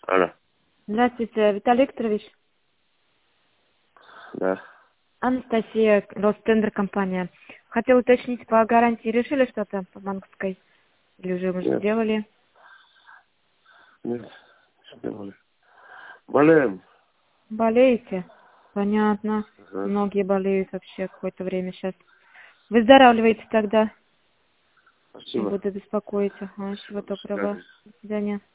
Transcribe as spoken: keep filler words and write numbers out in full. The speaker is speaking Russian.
Алло. Здравствуйте, Виталий Викторович. Да. Анастасия, Ростендер компания. Хотел уточнить по гарантии. Решили что-то по банковской? Или уже мы Нет. сделали? Нет. Сделали. Болеем. Болеете? Понятно. Ага. Многие болеют вообще какое-то время сейчас. Выздоравливаете тогда. Не Спасибо. буду беспокоить. Ага, всего До доброго. свидания. До свидания.